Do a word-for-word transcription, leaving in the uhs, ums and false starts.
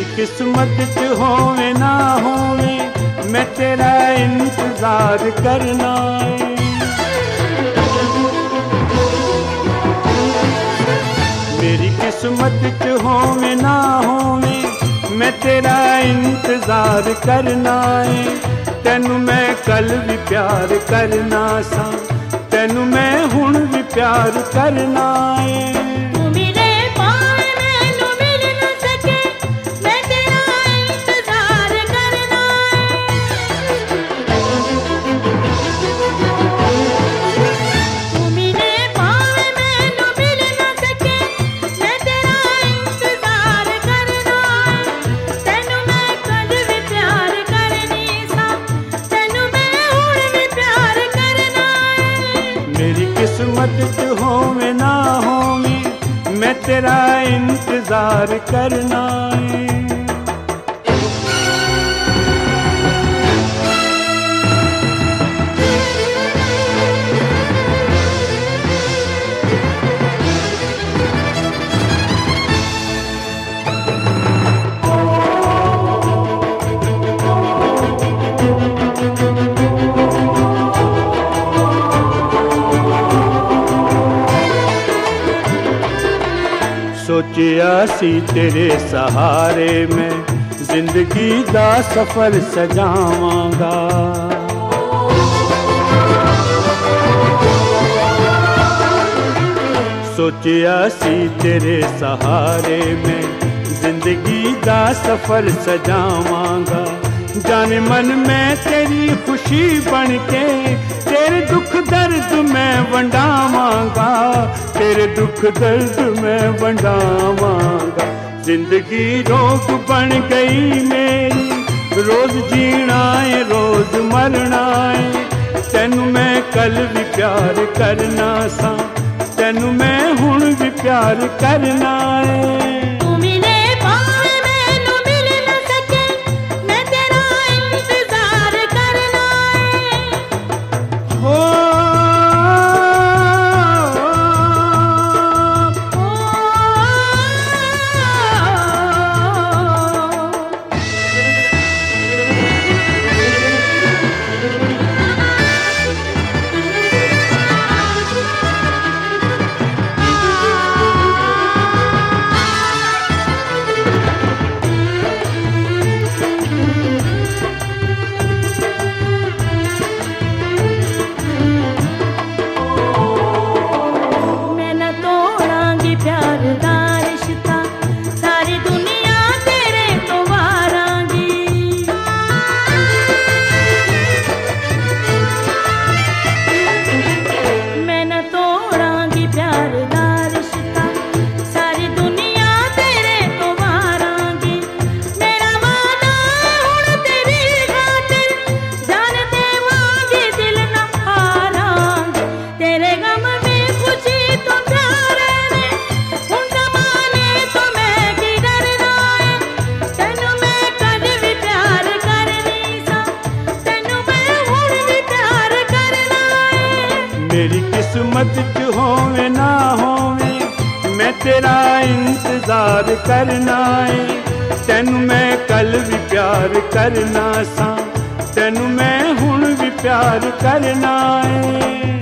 किस्मत च होवे ना होवे मैं तेरा इंतजार करना है। मेरी किस्मत च होवे ना होवे मैं तेरा इंतजार करना है। तेनू मैं कल भी प्यार करना सा, तेनू मैं हुण भी प्यार करना है। किस्मत च होवे ना होवे मैं तेरा इंतजार करना है। सोचिया सी तेरे सहारे मैं जिंदगी दा सफर सजावांगा। सोचिया सी तेरे सहारे मैं जिंदगी दा सफर सजावांगा। जाने मन में तेरी खुशी बन के तेरे दुख दर्द मैं वंडावांगा। तेरे दुख दर्द मैं वंडावांगा। जिंदगी रोग बन गई मेरी, रोज जीना है रोज मरना है। तेनू मैं कल भी प्यार करना सा, तेनू मैं हुण भी प्यार करना है। मेरी किस्मत च होवे ना होवे मैं तेरा इंतजार करना है। तेनू मैं कल भी प्यार करना सा, तेनू मैं हुण भी प्यार करना है।